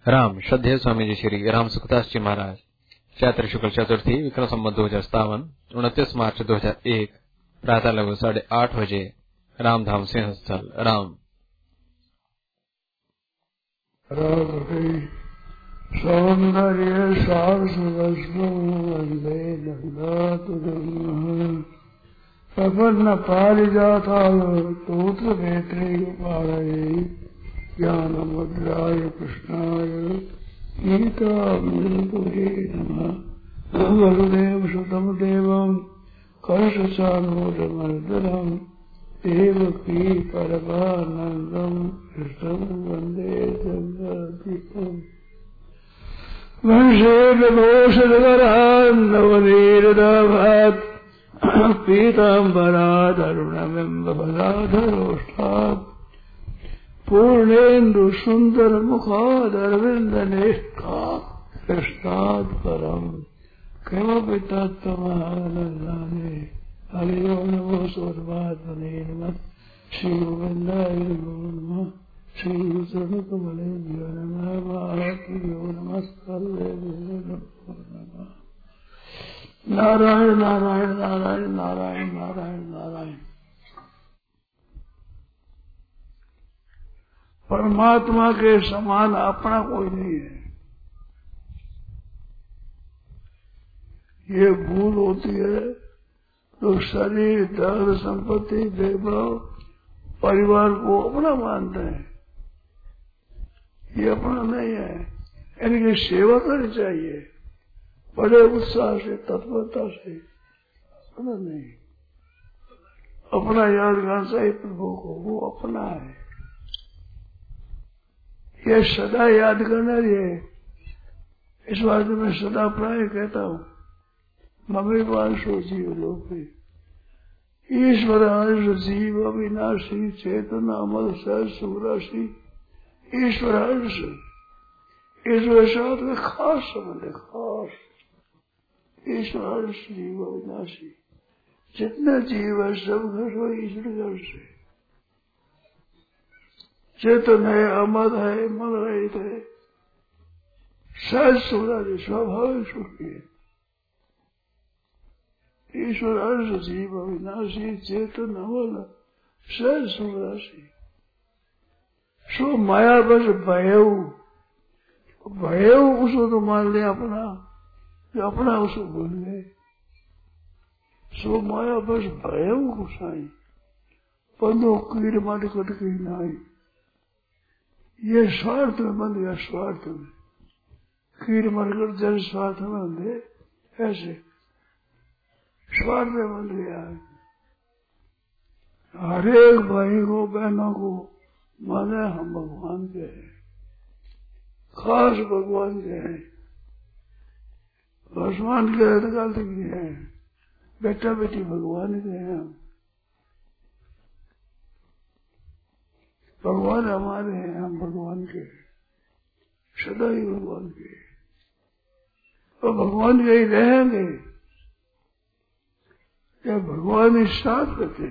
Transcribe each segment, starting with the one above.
राम श्रद्धेय स्वामी जी श्री राम सुखदास जी महाराज चैत्र शुक्ल चतुर्थी विक्रम संवत 2057 29 मार्च 2001 प्रातः लगभग 8:30 बजे रामधाम सिंह स्थल राम। सौंदर्य सारस्वते प्रपन्न पारिजाताय तोत्र वेत्रे गोपालये ज्ञान मुद्राय कृष्णाय गीतामृतये नमः। वसुदेव सुतं देवं कंसचाणूरमर्दनं देवकी परमानन्दं कृष्णं वन्दे जगद्गुरुम्। वंशेर्घोषधरान् नवनीरदाभात् पीताम्बरादरुणबिम्बफलाधरोष्ठात् पूर्णेन्दु सुन्दर मुखादरविन्दनेष्ठात् कृष्णात् परम् किमपि तत्त्वमहमजाने। हरियो नमो सर्वात्मने नमः। श्रीगोविन्दाय नमो नमः। श्रीचरणकमलेभ्यो नमः। महाभ्यो नमः। सर्वेभ्यो नमो नमः। नारायण नारायण नारायण नारायण नारायण नारायण। परमात्मा के समान अपना कोई नहीं है। ये भूल होती है तो शरीर धन संपत्ति वैभव परिवार को अपना मानते हैं। ये अपना नहीं है। इनकी सेवा करनी चाहिए बड़े उत्साह से तत्परता से। अपना नहीं, अपना याद करना चाहिए प्रभु को, वो अपना है। ये सदा याद करना है। इस बात में सदा प्राय कहता हूँ मम्मी वांशो जीव लोके ईश्वर अंश जीव अविनाशी चेतन अमल सहज सुराशी। ईश्वर अंश, ईश्वर साथ में खास संबंध है, खास। ईश्वर अंश जीव अविनाशी, जितने जीव है सब घर ईश्वर अंश है। चेतन है, अमर है, मन रहित है, सहज सुराशी, स्वाभाविक सुखी है। ईश्वर अंश जीव अविनाशी चेतन अमल सहज सुराशी। सो माया बस भयऊ उसको तो मान लिया अपना, जो अपना उसको भूल गए। सो माया बस भयऊ गुसाई बंदो कीड़ माट कट गई नाई। ये स्वार्थ में बंद गया, स्वार्थ में कीड़ मरकर जल स्वार्थ में बंधे, ऐसे स्वार्थ में बंध गया है। हरेक भाई को बहनों को माने हम भगवान के हैं, खास भगवान के हैं। भगवान के अधिकार भी है, बेटा बेटी भगवान के हैं। भगवान हमारे हैं, हम भगवान के, सदा ही भगवान के, और भगवान के ही रहेंगे। क्या भगवान ही साथ रहते।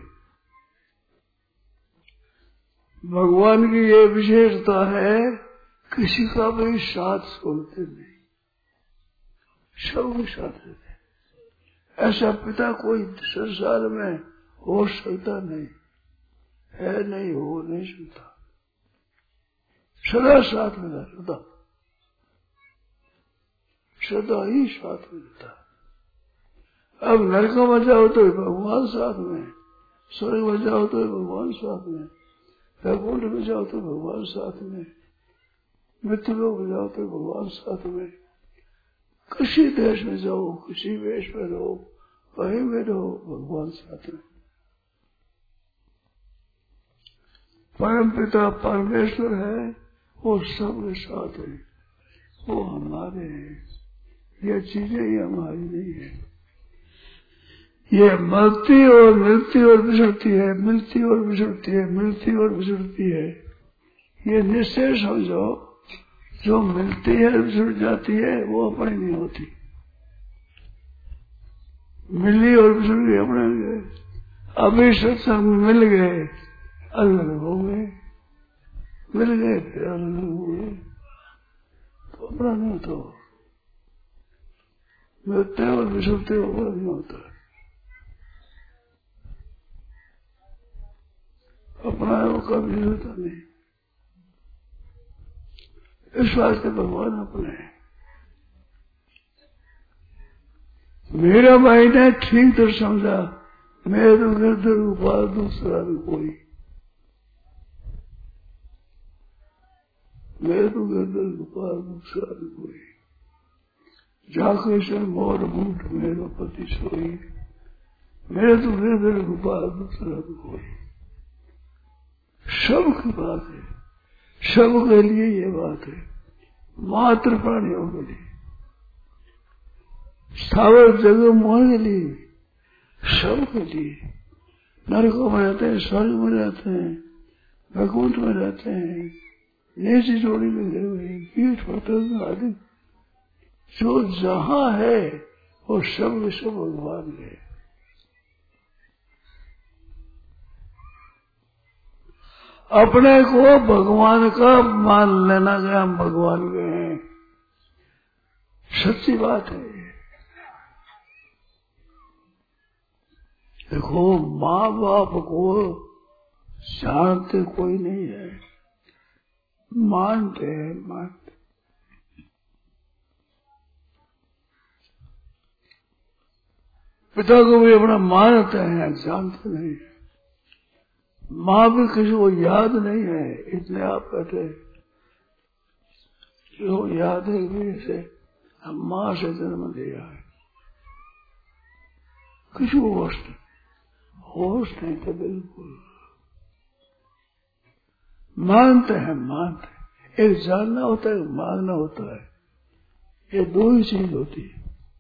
भगवान की ये विशेषता है किसी का भी साथ छोड़ते नहीं, सब के साथ रहते। ऐसा पिता कोई संसार में हो सकता नहीं है, नहीं हो नहीं सकता। सदा साथ में रहता, सदा ही साथ में रहता। अब नरक में जाओ तो भगवान साथ में, स्वर्ग में जाओ तो भगवान साथ में, वैकुंठ में जाओ तो भगवान साथ में, मृत्यु में जाओ तो भगवान साथ में। किसी देश में जाओ, किसी वेश में रहो, कहीं में रहो, भगवान साथ में। परम पिता परमेश्वर है, वो सबके साथ है, वो हमारे हैं। ये चीजें ही हमारी नहीं है। ये मरती और मिलती और बिछड़ती है, मिलती और बिछड़ती है, मिलती और बिछड़ती है। ये निश्चय समझो, जो मिलती है बिछड़ जाती है वो अपनी नहीं होती। मिली और बिछड़ गई अपने गए। अभी सत्संग मिल गए, अलग हो गए, मिल गए फिर अलग हो गए। अपना नहीं होता, मिलते और बिछड़ते अपना नहीं होता, अपना है वो कभी होता नहीं। इस वास्ते भगवान अपने हैं। मेरा भाई ने ठीक तो समझा, मैं तो गिरधर गोपाल दूसरा भी कोई, मैं तो गिरधर गोपाल दूसरा भी कोई, जाके से मोर बूट मेरा पति सोई, मेरे तो गिरधर गोपाल दूसरा भी कोई। सबकी बात है, सबके लिए ये बात है, मात्र प्राणियों के लिए, स्थावर जगह मोह के लिए, सबके लिए। नरकों में रहते हैं, स्वर्ग में रहते हैं, वैकुंठ में रहते हैं, नीची जोड़ी में गए हुए, कीट पतंग आदि जो जहां है वो सब भगवान है। अपने को भगवान का मान लेना कि हम भगवान के हैं, सच्ची बात है। देखो, माँ बाप को जानते कोई नहीं है, मानते हैं, मानते। पिता को भी अपना मानते हैं, जानते नहीं। माँ भी किसी को याद नहीं है, इतने आप कहते हैं जो याद है कि से हम माँ से जन्म लिया है, किसी को होश नहीं तो बिल्कुल मानते हैं, मानते हैं। एक जानना होता है, एक मानना होता है, ये दो ही चीज होती है।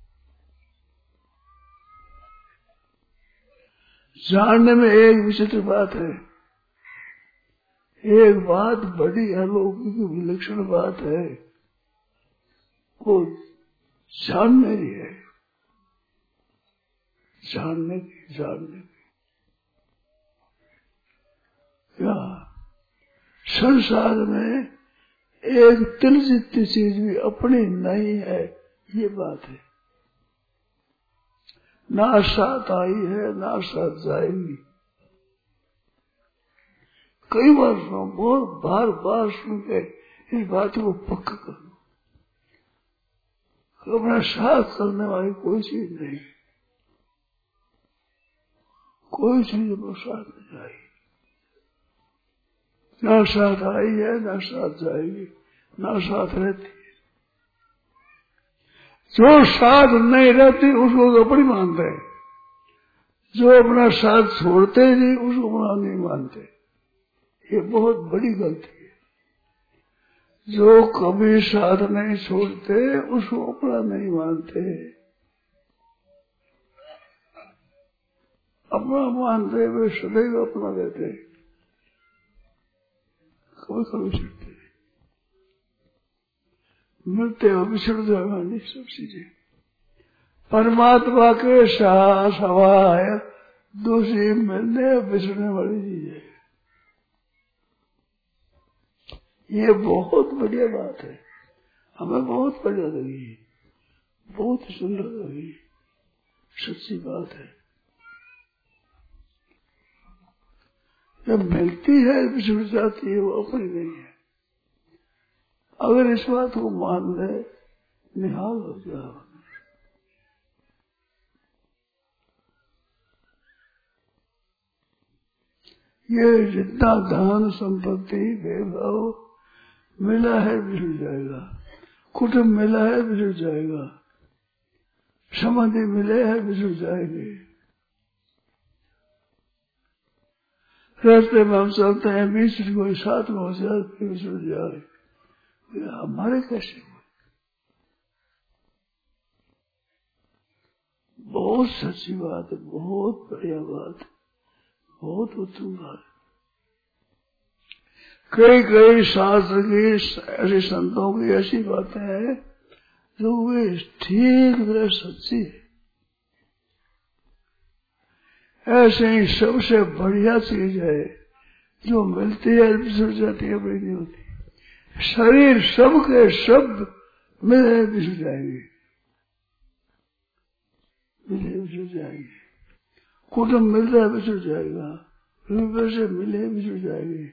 जानने में एक विचित्र बात है, एक बात बड़ी अलौकिक विलक्षण बात है, वो जानने की है, जानने की क्या संसार में एक तिल जितनी चीज भी अपनी नहीं है, ये बात है। ना साथ आई है, ना साथ जाएगी। कई बार सुनो, बहुत बार बार सुन के इस बात को पक्का करो, अपना साथ करने वाली कोई चीज नहीं, कोई चीज अपना साथ नहीं आई, ना साथ आई है, ना साथ जाएगी, ना साथ रहती है। जो साथ नहीं रहती उसको तो अपनी मानते हैं, जो अपना साथ छोड़ते नहीं उसको अपना नहीं मानते। ये बहुत बड़ी गलती है। जो कभी साथ नहीं छोड़ते उसको अपना नहीं मानते, अपना मानते वे सदैव अपना रहते, कभी कभी छूटते मिलते हो बिछड़ जाएगा सब चीजें। परमात्मा के साथ हवा है, दूसरी मिलने बिछड़ने वाली चीज है। ये बहुत बढ़िया बात है, हमें बहुत बढ़िया लगी, बहुत सुंदर लगी, सच्ची बात है। जब मिलती है बिछड़ जाती है, वो अपनी नहीं है। अगर इस बात को मान ले, निहाल हो जाओ। ये जितना धन संपत्ति वैभव मिला है बिछड़ जाएगा, कुटुंब मिला है बिछड़ जाएगा, संबंधी मिले हैं बिछड़ जाएंगे। रास्ते में हम चलते हैं, बीच में कोई साथ में हो जाए बिछड़ जाए, हमारे कैसे हुए? बहुत सच्ची बात है, बहुत बढ़िया बात है, बहुत उत्तम बात है। कई कई शास्त्र की ऐसे संतों की ऐसी बातें हैं जो वे ठीक तरह सच्ची है। ऐसे ही सबसे बढ़िया चीज है जो मिलती है बिछड़ जाती है, बड़ी नहीं होती। शरीर सबके शब्द मिले बिछड़ जाएंगे, मिले बिछड़ जाएंगे। कुटुंब मिलता है बिछड़ जाएगा, पैसे मिले बिछड़ जाएंगे।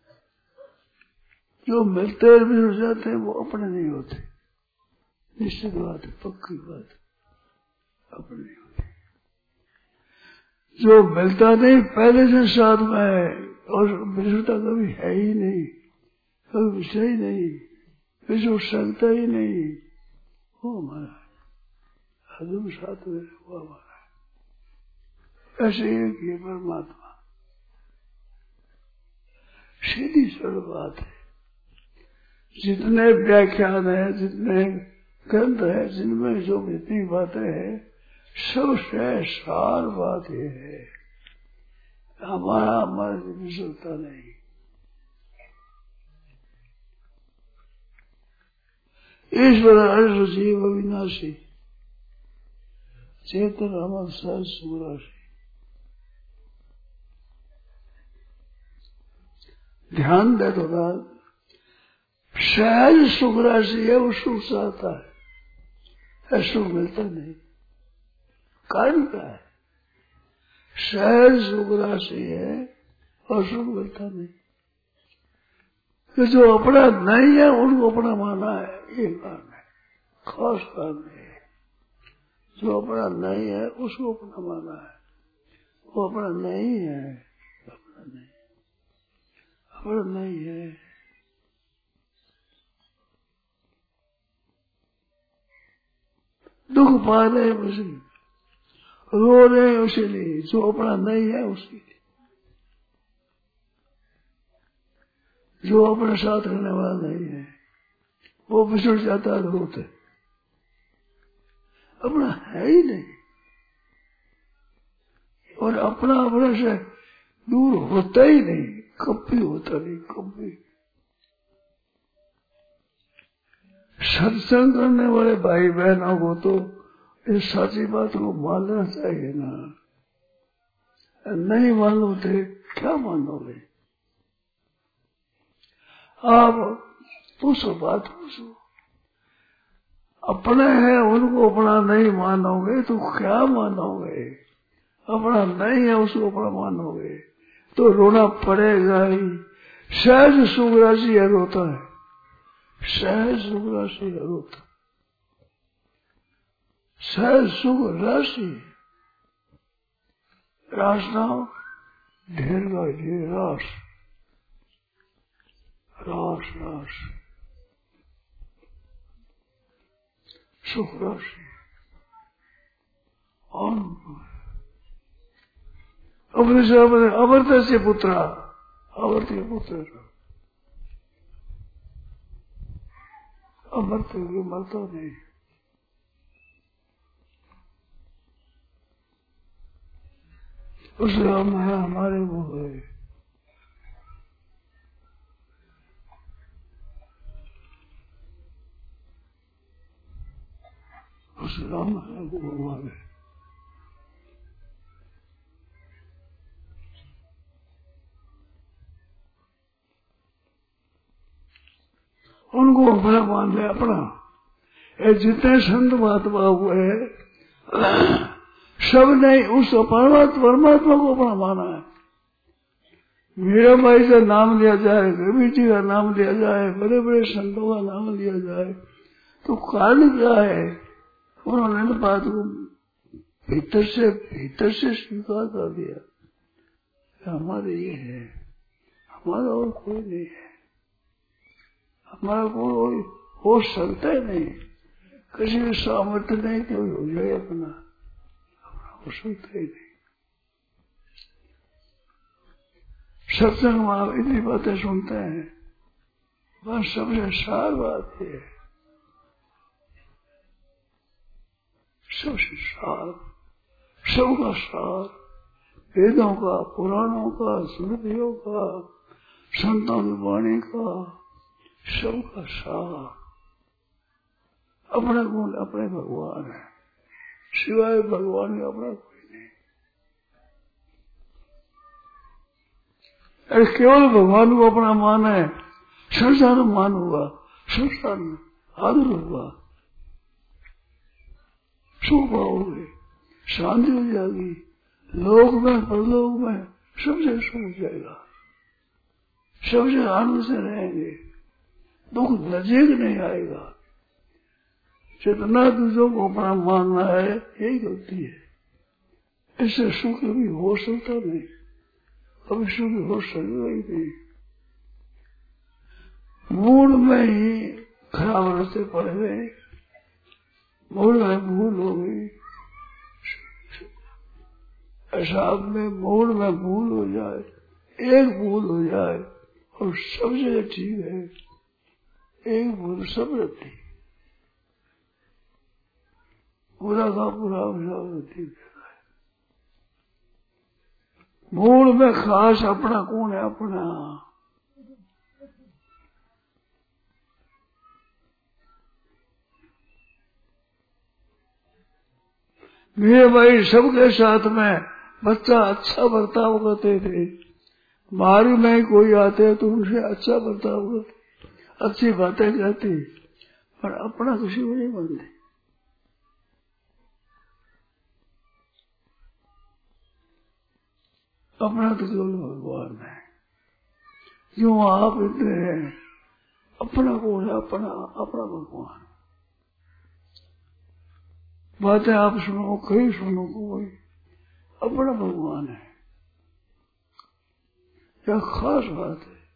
जो मिलते हैं बिछड़ जाते हैं वो अपने नहीं होते, निश्चित बात है, पक्की बात, अपने नहीं होते। जो मिलता नहीं पहले से साथ में है और बिछड़ता कभी है ही नहीं, कभी बिछड़ा ही नहीं, बिछड़ सकता ही नहीं, वो हमारा हजम साथ में वो हमारा। ऐसे एक ही परमात्मा, सीधी सरल बात है। जितने व्याख्यान है, जितने ग्रंथ है, जिनमें जो जितनी बातें हैं, सबसे सार बात यह है, हमारा मन बिछड़ता नहीं। ईश्वर अर्थ जीव अविनाशी, चेतन अमर सहज सुराशि। ध्यान दे तो सहज सुख राशि है, वो सुख चाहता है, सुख मिलता नहीं। कारण क्या है? सहज सुख राशि है और सुख मिलता नहीं। तो जो अपना नहीं है उनको अपना माना है, ये कारण है, खास कारण है। जो अपना नहीं है उसको अपना माना है, वो अपना नहीं है, अपना नहीं, अपना नहीं है। दुख पा रहे उसी, रो रहे उसी लिए, जो अपना नहीं है उसी लिए। जो अपने साथ रहने वाला नहीं है वो बिछड़ जाता है, रोते, अपना है ही नहीं। और अपना अपने से दूर होता ही नहीं, कभी होता नहीं, कभी। सत्संग करने वाले भाई बहनों को तो इस सच्ची बात को मानना चाहिए ना। नहीं मानोगे क्या मानोगे? आप पूछो, बात पूछो। अपने हैं उनको अपना नहीं मानोगे तो क्या मानोगे? अपना नहीं है उसको अपना मानोगे तो रोना पड़ेगा ही। सहज सुख राशि है, रोता है, सहज सुख राशि है, रोता, सहज सुख राशि। रास नाम ढेर का ढेर, रास रास रास सुख राशि। अमृत से पुत्र, अमृत के पुत्र, अमृत के मरता नहीं। उस राम है हमारे वो है, उस राम है वो हमारे। उनको अपना मान ले, अपना। ये जितने संत महात्मा हुए सब ने उस परमात्मा को अपना माना है। मीरा भाई का नाम लिया जाए, कबीर जी का नाम लिया जाए, बड़े बड़े संतों का नाम लिया जाए तो कारण क्या है? उन्होंने इस बात को भीतर से स्वीकार कर दिया, हमारे ये है, हमारा और कोई नहीं है, हमारा कोई हो सकता ही नहीं, किसी भी सामर्थ्य नहीं कोई हो जाए अपना हो सकता ही नहीं। सत्संग में आप इतनी बातें सुनते हैं, बस सबसे सार बात है, सबसे सार, सबका सार, वेदों का, पुराणों का, स्मृतियों का, संतों की वाणी का, सबका सार। अपने गुण अपने भगवान है, सिवाय भगवान का अपना कोई नहीं। अरे केवल भगवान को अपना मान है, संसार में मान हुआ, संसार में आदर हुआ, सुख पाओगे, शांति हो जाएगी, लोक में परलोक में सब जगह सुख हो जाएगा, सब जगह आनंद से रहेंगे, दुख नजदीक नहीं आएगा। जितना दूसरों को अपना मानना है यही गलती है। इससे सुख कभी हो सकता नहीं, कभी सुख हो सकता ही नहीं। मूड में ही खराब रास्ते पड़ गए, मूड में भूल हो गई, ऐसा में मूड में भूल हो जाए, एक भूल हो जाए और सब जगह ठीक है, एक भूल सब रहती, पूरा का पूरा ठीक है। मूड में खास अपना कौन है? अपना मेरे भाई सबके साथ में बच्चा अच्छा बर्ताव करते थे, बाहरी में कोई आते तो उनसे अच्छा बर्ताव करते, अच्छी बातें कहती, पर अपना किसी को नहीं मानते। अपना तो केवल भगवान है। क्यों आप इतने हैं? अपना कौन है? अपना अपना भगवान। बातें आप सुनो, कहीं सुनो, कोई अपना भगवान है। यह खास बात है,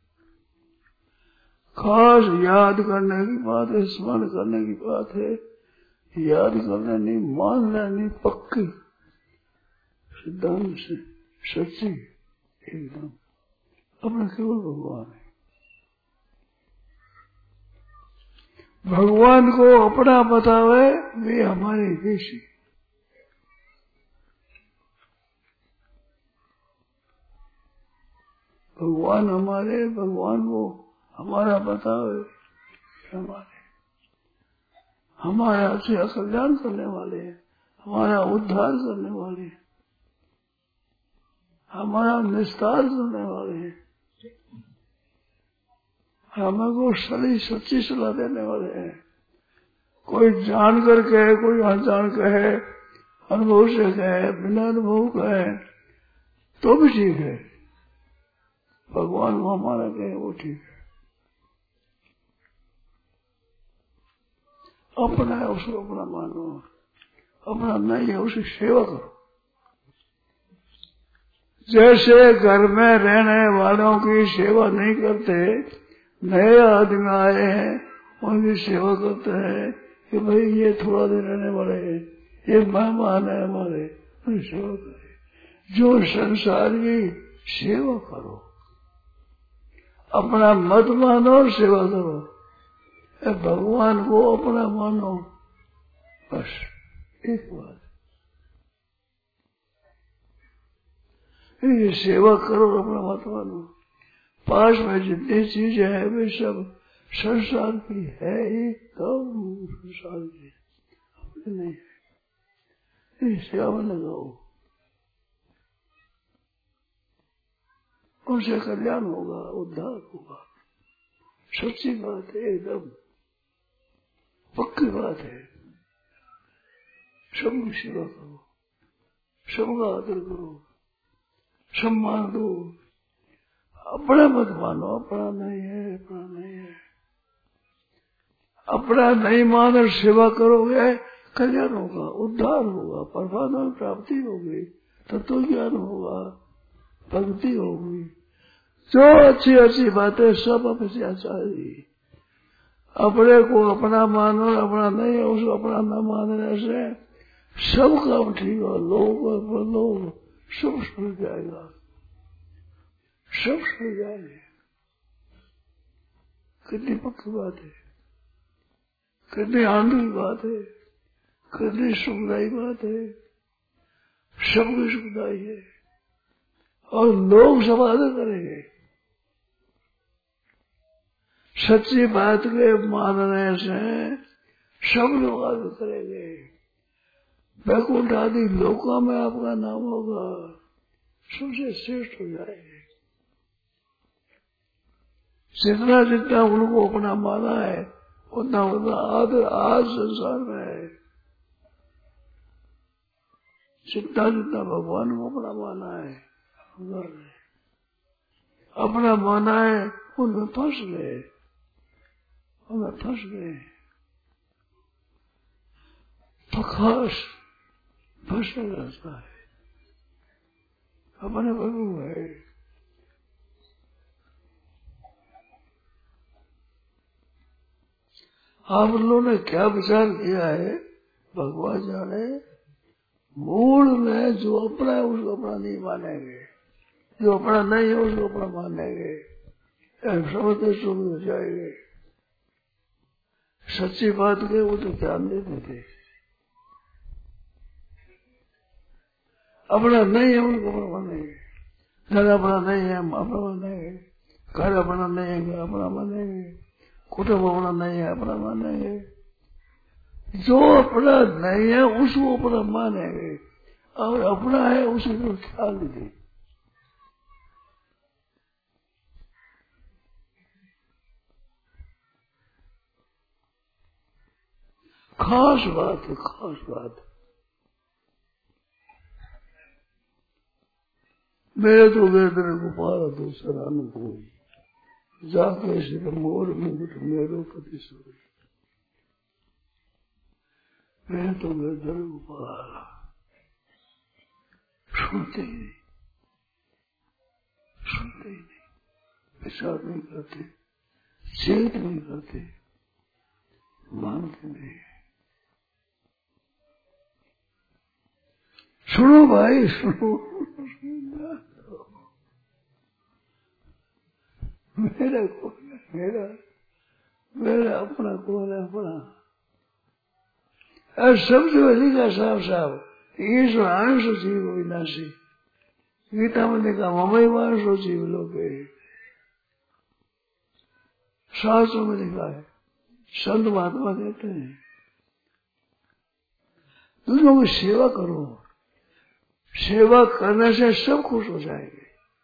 खास याद करने की बात है, स्मरण करने की बात है। याद करना नहीं, मानना नहीं, पक्की सिद्धांत से सच्ची एकदम अपना केवल भगवान है। भगवान को अपना बतावे वे हमारे देशी, भगवान हमारे, भगवान को हमारा बतावे हमारा अच्छे कल्याण करने वाले हैं, हमारा उद्धार करने वाले हैं, हमारा निस्तार करने वाले हैं, हमें को सच्ची सलाह देने वाले हैं। कोई जान कर कहे, कोई अनजान कहे, अनुभव से कहे, बिना अनुभव कहे तो भी ठीक है। भगवान को हमारा कहे वो ठीक है। अपना है उसको अपना मानो, अपना नहीं है उसकी सेवा करो। जैसे घर में रहने वालों की सेवा नहीं करते, नए आदमी आए हैं उनकी सेवा करते हैं कि भाई ये थोड़ा दिन रहने वाले हैं, ये मेहमान है हमारे, उनकी सेवा करें। जो संसार की सेवा करो, अपना मत मानो और सेवा करो, भगवान को अपना मानो, बस एक बात। ये सेवा करो, अपना मत मानो। पास में जितनी चीजें हैं वे सब संसार की है, एकदम संसार की, अपनी नहीं है। ये सेवा में लगाओ, उनसे कल्याण होगा, उद्धार होगा। सच्ची बात है, एकदम पक्की बात है। सबकी सेवा करो, सबका आदर करो, सम्मान दो, अपना मत मानो, अपना नहीं है, अपना नहीं है। अपना नहीं मान सेवा करोगे, कल्याण होगा, उद्धार होगा, परमात्मा प्राप्ति होगी, तत्व ज्ञान होगा, भक्ति होगी। जो अच्छी अच्छी बातें सब अपनी चाहिए। अपने को अपना मानो, अपना नहीं है उसको अपना न मानने से सब काम ठीक हो, लोग सब सुन जाएगा, सब सुन जाएंगे। कितनी पक्की बात है, कितनी आनंद की बात है, कितनी सुखदायी बात है, सबकी सुखदायी है और लोग सब आदर करेंगे। सच्ची बात के मानने से सब लोग आदर करेंगे। वैकुंठ आदि लोकों में आपका नाम होगा, सबसे श्रेष्ठ हो जाएंगे। जितना जितना उनको अपना माना है उतना उतना आदर आज संसार में है। जितना जितना भगवान को अपना माना है कर रहे, अपना माना है उनमें फंस गए, उनमें फंस गए। प्रकाश फंसा रहता है, अपने प्रभु है। आप लोगों ने क्या विचार किया है भगवान जाने। मूल में जो अपना है उसको अपना नहीं मानेंगे, जो अपना नहीं है उसको अपना मानेंगे, समझते सुन हो जाएंगे। सच्ची बात के वो तो ध्यान नहीं देते, अपना नहीं है उनको अपना मानेंगे। घर अपना नहीं है हम अपना मानेंगे, घर अपना नहीं है अपना मानेंगे, कुटुंब अपना नहीं है अपना मानेंगे। जो अपना नहीं है उसको अपना मानेंगे, और अपना है उसी को ख्याल दे। खास बात है, खास बात। मेरे तो वेदन गोपाल दूसरा न कोई, जाते श्री मोर मुकुट मेरो पति सोई। मैं तो वेदन गोपाल, सुनते ही नहीं, सुनते ही नहीं, विचार नहीं करते, चेत नहीं करते, मानते नहीं। सुनो भाई सुनो, मेरा कौन है, मेरा मेरा अपना कौन है, अपना शब्द लिखा साफ साफ, ईश्वर अंश जीव विनाशी। गीता में लिखा ममई वांशो जीव लोके, शास्त्रों में लिखा है, संत महात्मा कहते हैं दूसरों की सेवा करो, सेवा करने से सब खुश हो जाएंगे।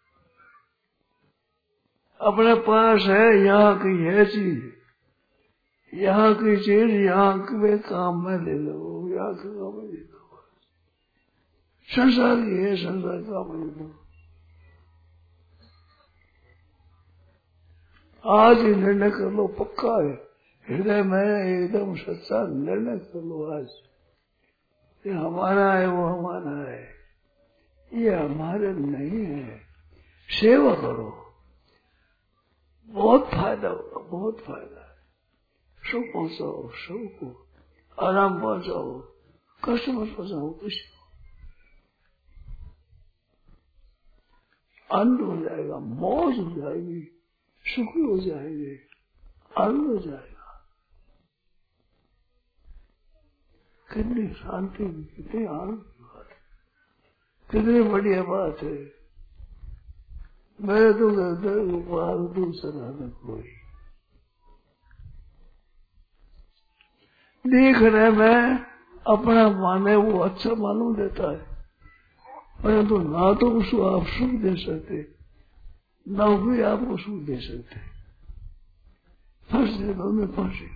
अपने पास है यहाँ की है चीज, यहाँ की चीज यहाँ के काम में ले लो, यहाँ के काम में ले लो। संसार की है, संसार का काम में ले लो। आज ही निर्णय कर लो, पक्का है हृदय में एकदम सच्चा निर्णय कर लो आज, ये हमारा है वो हमारा है, ये हमारे नहीं है। सेवा करो, बहुत फायदा होगा, बहुत फायदा है। सुख पहुंचाओ सबको, आराम पहुंचाओ, कष्ट मत पहुंचाओ किसी को। आनंद हो जाएगा, मौज हो जाएगी, सुखी हो जाएंगे, आनंद हो जाएगा। कितनी शांति, कितनी आनंद की बात है, कितनी बढ़िया बात है। मैं तो बाहर दूसरा न कोई देखने में अपना माने वो अच्छा मालूम देता है, परंतु ना तो उसको आप सुख दे सकते, ना भी आपको सुख दे सकते। फंसे दोनों फंसे।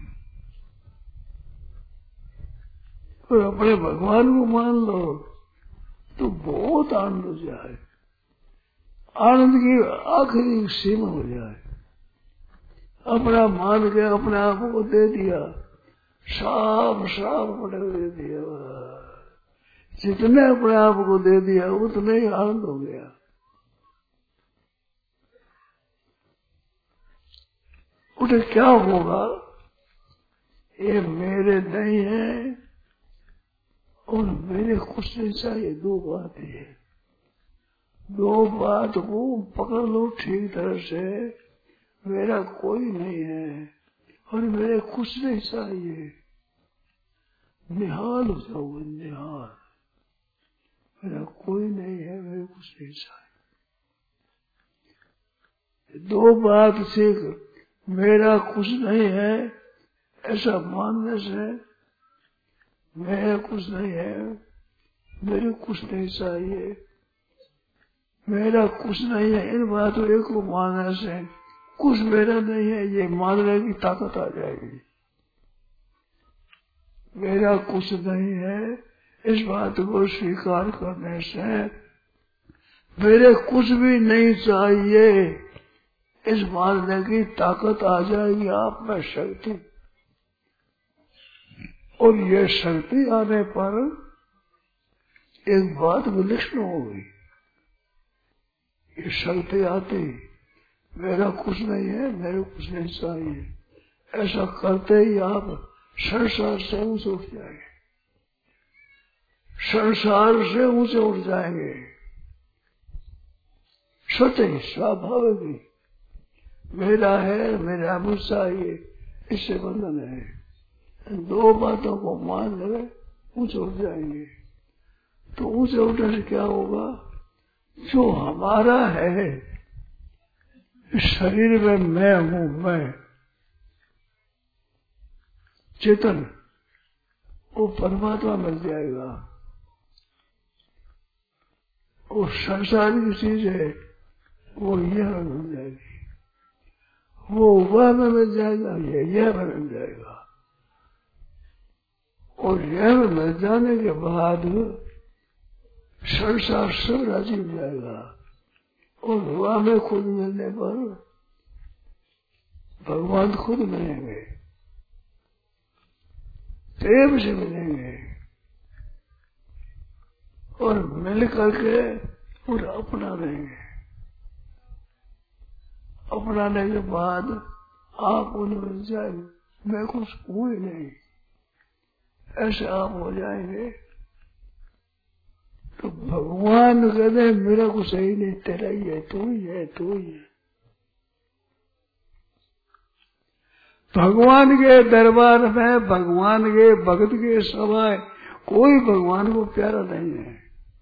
और अपने भगवान को मान लो तो बहुत आनंद हो जाए, आनंद की आखिरी सीमा हो जाए। अपना मान के अपने आप को दे दिया, साफ साफ अपने को दे दिया, जितने अपने आप को दे दिया उतने ही आनंद हो गया। उसे क्या होगा, ये मेरे नहीं है और मेरे कुछ नहीं चाहिए। दो बातें है, दो बात को पकड़ लो ठीक तरह से। मेरा कोई नहीं है और मेरे कुछ नहीं चाहिए, निहाल हो जाओगे, निहाल। मेरा कोई नहीं है, मेरे कुछ नहीं चाहिए। दो बात सीख, मेरा कुछ नहीं है ऐसा मानने से, मेरा कुछ नहीं है, मेरे कुछ नहीं चाहिए, मेरा कुछ नहीं है, इन बातों को मानने से कुछ मेरा नहीं है ये मानने की ताकत आ जाएगी। मेरा कुछ नहीं है इस बात को स्वीकार करने से मेरे कुछ भी नहीं चाहिए, इस मानने की ताकत आ जाएगी आप में, शक्ति। और ये शक्ति आने पर एक बात विलक्षण होगी। ये शक्ति आती, मेरा कुछ नहीं है, मेरे कुछ नहीं चाहिए, ऐसा करते ही आप संसार से ऊंचे उठ जाएंगे, संसार से ऊंचे उठ जाएंगे। स्वतः ही स्वाभाविक ही मेरा है, मेरा मुझ चाहिए, इससे बंधन है। दो बातों को मान ले ऊंचे उठ जाएंगे। तो ऊंचे उठने से क्या होगा? जो हमारा है इस शरीर में मैं हूं, मैं चेतन, वो परमात्मा मिल जाएगा। वो संसार की चीज है, वो यह मिल जाएगी, वो वह में मिल जाएगा, यह में मिल जाएगा। और यह में मिल जाने के बाद संसार सब राजी हो जाएगा। और वह में खुद मिलने पर भगवान खुद मिलेंगे, प्रेम से मिलेंगे, और मिल करके और अपना लेंगे। अपनाने के बाद आप उन्हें मिल जाएंगे, मैं कुछ हूँ ही नहीं, ऐसे आप हो जाएंगे। तो भगवान कहते मेरा कुछ ही नहीं, तेरा ही है, तू ही है, तू ही है। भगवान के दरबार में, भगवान के भक्त के सवाए कोई भगवान को प्यारा नहीं है।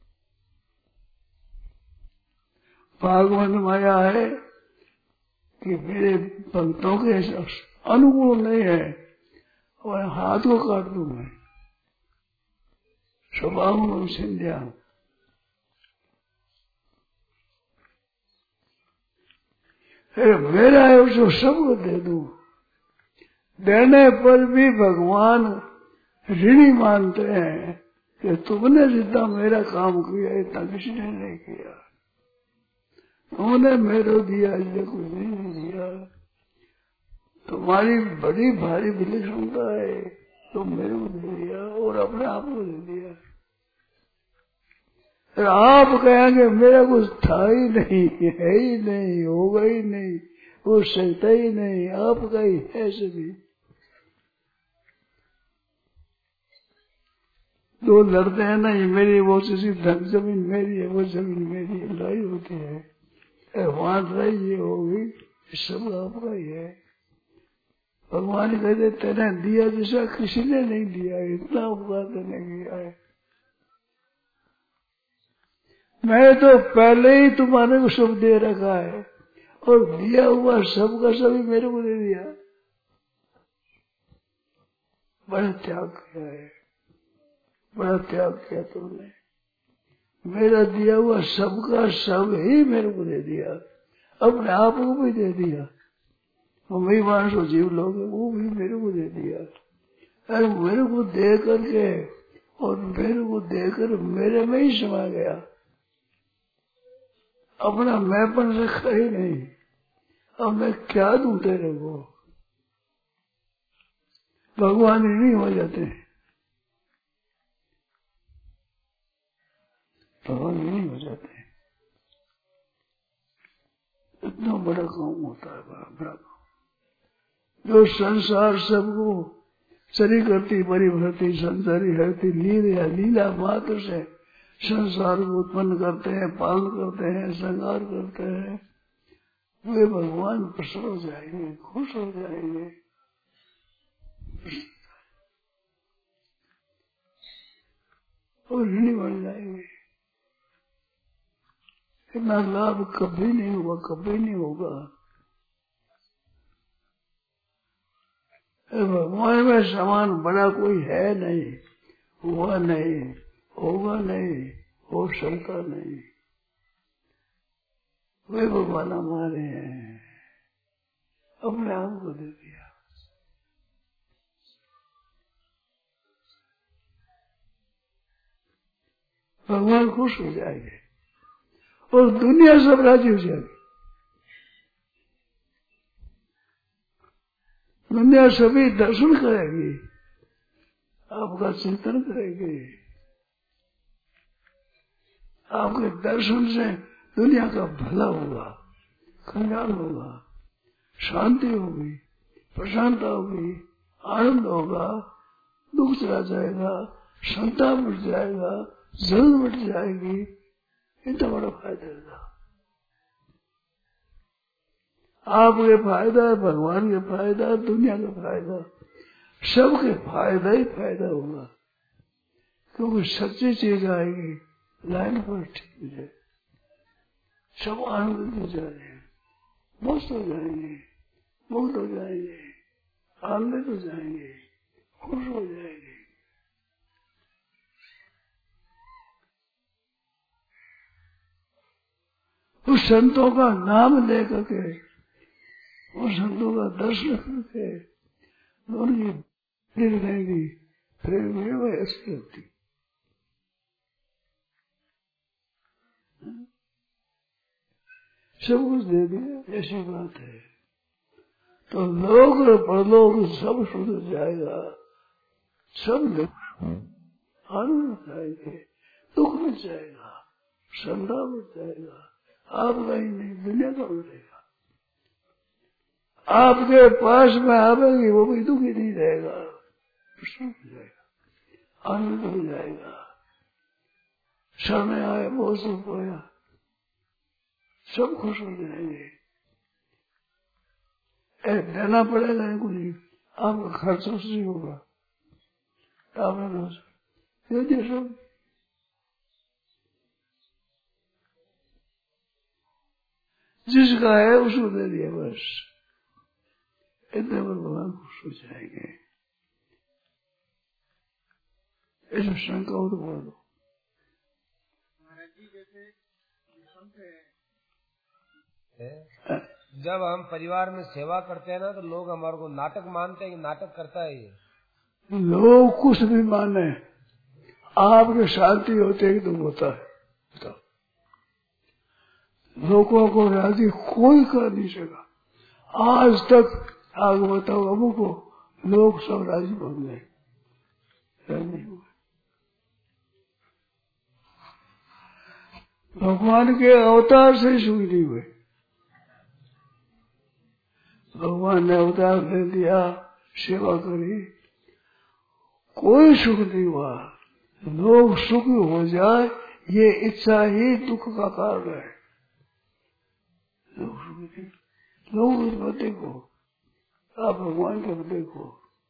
भागवत माया है कि मेरे भक्तों के अनुकूल नहीं है और हाथ को काट दूं मैं, स्वभाव में संध्या। मेरा है उसको सबको दे दूं, देने पर भी भगवान ऋणी मानते हैं कि तुमने जितना मेरा काम किया इतना किसी ने नहीं किया, तुमने मेरे दिया इसलिए कुछ नहीं दिया, तुम्हारी बड़ी भारी विलक्षणता है, तुम मेरे को दे दिया और अपने आप को दे दिया। आप कहेंगे मेरा कुछ था ही नहीं, है ही नहीं, होगा ही नहीं, वो सकता ही नहीं, आपका ही है सभी। दो लड़ते हैं ना, ये मेरी वो चीज जमीन मेरी है, वो जमीन मेरी है, लड़ाई होती है, वहां लड़ाई ये होगी, सब आपका ही है। भगवान कहते तेने दिया जैसा किसी ने नहीं दिया, इतना उपकार तेने किया है। मैं तो पहले ही तुम्हारे को सब दे रखा है, और दिया हुआ सबका सभी मेरे को दे दिया। बड़ा त्याग किया है, बड़ा त्याग किया तुमने। मेरा दिया हुआ सबका सब ही मेरे को दे दिया, अपने आप को भी दे दिया। वही मानस जीव लोग वो भी मेरे को दे दिया। अरे मेरे को दे करके और मेरे को देकर मेरे में ही समा गया, अपना मैंपन रखा ही नहीं। अब मैं क्या दूं तेरे को? भगवान ही नहीं हो जाते, भगवान नहीं हो जाते। इतना बड़ा काम होता है, बड़ा बड़ा काम। जो संसार सबको चरी करती बड़ी भरती संसारी हरती लीला, लीला मात्र से संसार को उत्पन्न करते हैं, पालन करते हैं, श्रृंगार करते हैं, वे भगवान प्रसन्न हो जाएंगे, खुश हो जाएंगे। और ऋणी बन जाएंगे। इतना लाभ कभी नहीं हुआ, कभी नहीं होगा। भगवान में समान बड़ा कोई है नहीं, हुआ नहीं, होगा नहीं, हो सकता नहीं। वे भगवान हमारे हैं, अपने आप को दे दिया। भगवान खुश हो जाएंगे और दुनिया सब राजी हो जाएगी। दुनिया सभी दर्शन करेगी, आपका चिंतन करेगी। आपके दर्शन से दुनिया का भला होगा, कल्याण होगा, शांति होगी, प्रशांतता होगी, आनंद होगा, दुख चला जाएगा, संताप मिट जाएगा, जल्द मिट जाएगी। इतना बड़ा फायदा है। आपके फायदा है, भगवान के फायदा, दुनिया का फायदा, सबके फायदा ही फायदा होगा। क्योंकि सच्ची चीज आएगी, लाइन पर ठीक हो जाए, सब आनंद हो जाएंगे, मस्त हो जाएंगे, मुक्त हो जाएंगे, आनंदित हो जाएंगे, खुश हो जाएंगे। उस संतों का नाम लेकर के, उस संतों का दर्शन करके उनकी फिर रहेगी, फिर वह ऐसी होती। सब कुछ दे दिया, ऐसी बात है। तो लोग और परलोक सब सुधर जाएगा, सब आनंद जाएंगे, दुख मिट जाएगा, श्रद्धा मिट जाएगा, आपका ही नहीं दुनिया का मिटेगा। आपके पास में आवेगी वो भी दुखी नहीं रहेगा, सुख हो जाएगा, आनंद हो जाएगा। शरण आए वो सुख होया, सब खुश हो जाएंगे। देना पड़ेगा कुछ, आपका खर्च नहीं होगा। आपने ये सब जिसका है उसको दे दिया बस, इतने पर भगवान खुश हो जाएंगे। इसमें शंका हो तो बोल दो। जब हम परिवार में सेवा करते हैं ना तो लोग हमारे को नाटक मानते हैं कि नाटक करता है ये। लोग कुछ भी माने, आपके शांति होते ही तो होता है। तो लोगों को राजी कोई कर नहीं सका आज तक। आगे बताओ अमु को लोग सब राजी बन गए, नहीं हुए। भगवान के अवतार से सुख नहीं हुए। भगवान ने अवतार दे दिया, सेवा करी, कोई सुख नहीं हुआ। लोग सुखी हो जाए ये इच्छा ही दुख का कारण है। लोग सुखी नहीं, लोग इस बातें को, आप भगवान के बातें को,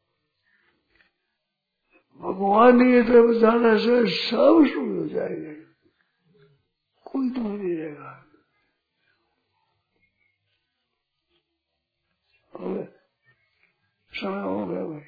भगवान की तरफ जाने से सब सुख हो जाएंगे, कोई दुख नहीं रहेगा। समय हो गया भाई।